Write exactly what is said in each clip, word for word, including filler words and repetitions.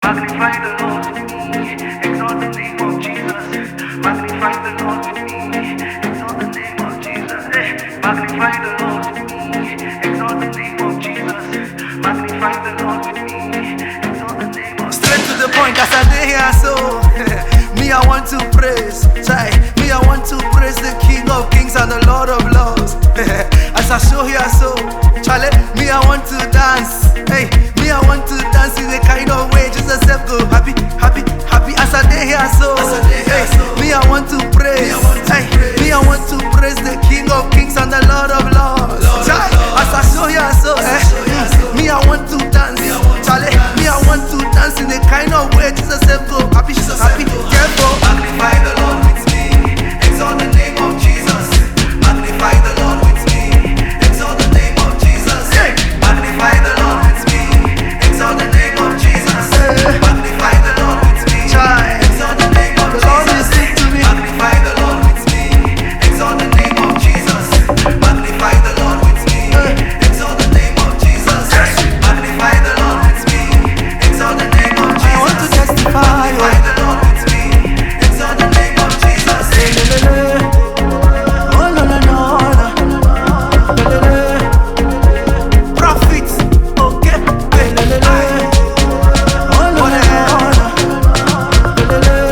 Magnify the Lord with me, exalt the name of Jesus. Magnify the Lord with me, exalt the name of Jesus. Eh. Magnify the Lord with me, exalt the name of Jesus. Magnify the Lord with me, exalt the name of Jesus. Straight to the point, as I day here, so me I want to praise, try. Me I want to praise the King of Kings and the Lord of Lords. As I show here, so Charlie, me I want to dance, hey. Me I want to dance in the kind of way Jesus said go happy, happy, happy. As I day here, so hey. Me I want to praise, hey. Me I want to praise the King of Kings and the Lord of Lords. Try. As I show here, so eh. Me I want to dance, Charlie. Me I want to dance in the kind of way Jesus said go happy, happy, careful. Magnify the Lord with me, exalt the name of Jesus. Magnify the Lord with me, exalt the name of Jesus. Magnify the Lord with me, exalt the name of Jesus. Magnify the Lord with me, exalt the name of Jesus. Magnify the Lord with me, exalt the name of Jesus. Magnify the Lord with me, exalt the name of Jesus. Magnify the Lord with me, exalt the name of Jesus. I want to testify. Magnify the Lord with me, exalt the name of Jesus. Oh no no no no. Profit, okay. Oh no no no.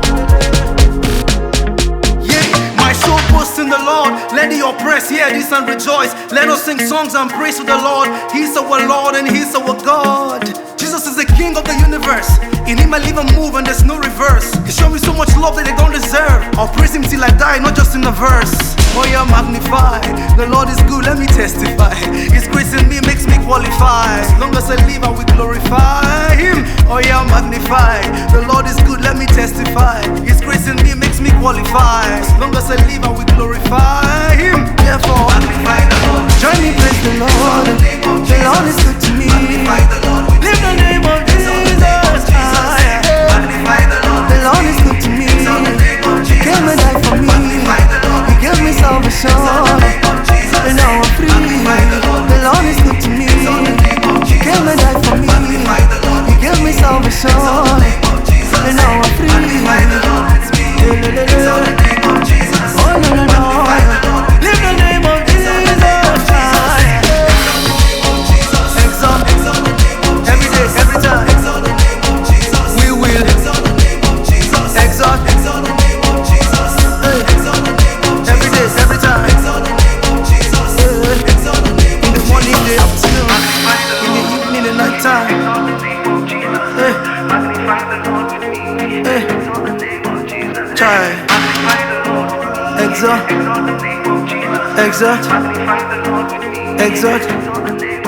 Yeah, my soul boasts in the Lord. Let the oppressed hear this and rejoice. Let us sing songs and praise to the Lord. He's our Lord and He's our God. Jesus is the King of the universe. In Him I live and move and there's no reverse. He showed me so much love that I don't deserve. I'll praise Him till I die, not just in a verse. Oh yeah, magnify. The Lord is good, let me testify. His grace in me makes me qualify. As long as I live I will glorify Him. Oh yeah, magnify. The Lord is good, let me testify. His grace in me makes me qualify. As long as I live I will glorify Him. Therefore, Magnify the Lord. join me, praise the Lord. The name of The Lord is Jesus. good to me. Magnify the Lord with Live the me. name of Exalt the name of Jesus. Jesus. Ah, yeah. Magnify the Lord The with Lord me. is good to me. Exalt the name of He came and Jesus. died for me. Magnify the Lord He with gave me me. salvation. Exalt the name of Jesus. And now I'm free. Magnify the Lord The with Lord me. is good to me. Exalt the name of He came and Jesus. died for me. Magnify the Lord He with gave me me. salvation. Exalt the name of Jesus. And now I'm free. Magnify the Lord with me. Exalt the name of Jesus. Oh no no no. Magnify the Lord with Live the me. name of Jesus. Ah, yeah. Exalt Exalt the name of every day, Jesus. every time. Exalt the name of Jesus. We will Exalt the name of Jesus. exalt Exalt the name of Jesus. Hey. Exalt the name of Jesus. every day, every time. Exalt the name of Jesus. Hey. Exalt the name In of the morning, Jesus. the afternoon, in the evening, the night time. Exalt the name of Jesus. Hey. Magnify the Lord with me. Hey. Exalt the name of Jesus. Try. Magnify the Lord with me. Exalt, Exalt the name of Jesus. exalt, Magnify the Lord with me. exalt. Exalt the name